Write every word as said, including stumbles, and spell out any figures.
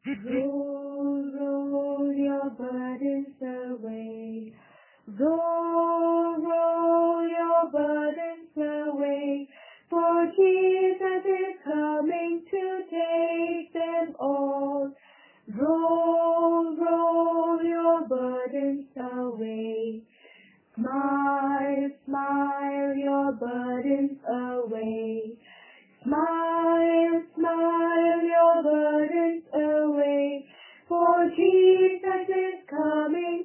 Roll, roll your burdens away. Roll, roll your burdens away. For Jesus is coming to take them all. Roll, roll your burdens away. Smile, smile your burdens away. Smile, smile your burdens away. For Jesus is coming